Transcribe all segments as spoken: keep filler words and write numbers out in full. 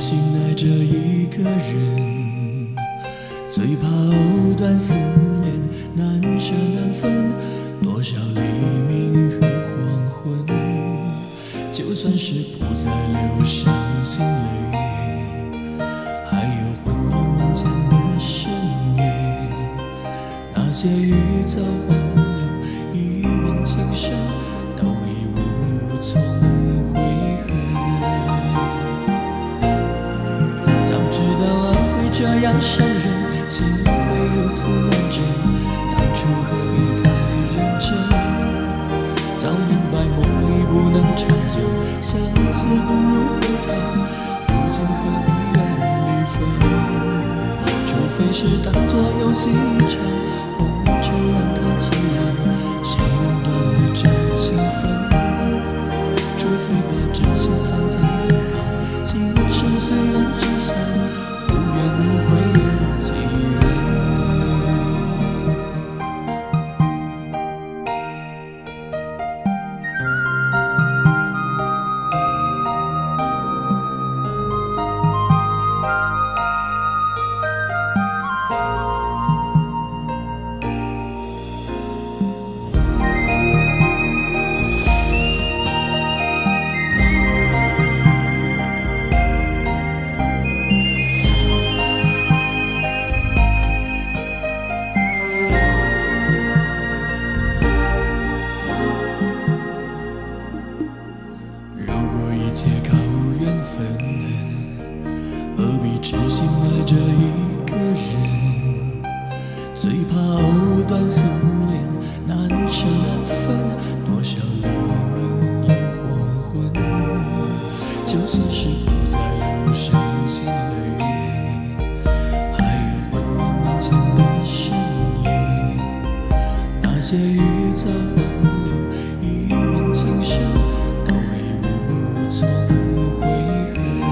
心爱着一个人，最怕藕断丝连，难舍难分，多少黎明和黄昏。就算是不再流伤心泪，还有魂萦梦牵的深夜。那些欲走还留，一往情深，都已无从悔恨。早知道爱会这样伤人，情会如此难枕，当初何必太认真？早明白梦里不能长久，相思不如回头，如今何必怨离分？除非是当作游戏一场，红尘让它凄凉，谁能断了这情分？除非把真心放在一旁，今生虽然清散，无怨无悔有几人？一切靠缘分，何必痴心爱着一个人？最怕藕断丝连，难舍难分，多少黎明又黄昏。就算是不再流伤心泪，还有魂萦梦牵的深夜。那些欲走还留，一往情深，都已无从悔恨。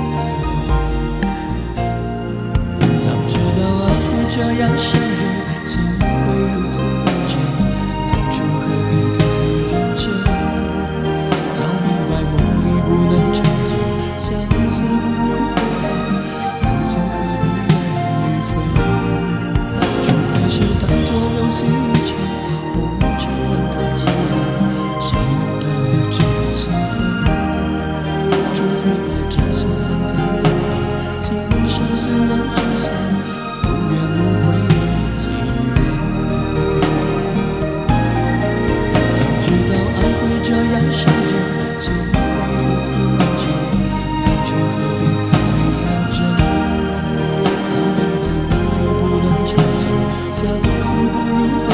早知道爱会这样伤人，情会如此难枕，当初何必太认真？早明白梦里不能长久，相思不如回头，如今何必怨离分？除非是当作游戏一场，红尘让它凄凉，谁能断了这情分？除非把真心放在一旁，今生虽然清散，无怨无悔有几人？早知道爱会这样伤人，情会如此难枕，当初何必太认真？早明白梦里不能长久，相思不如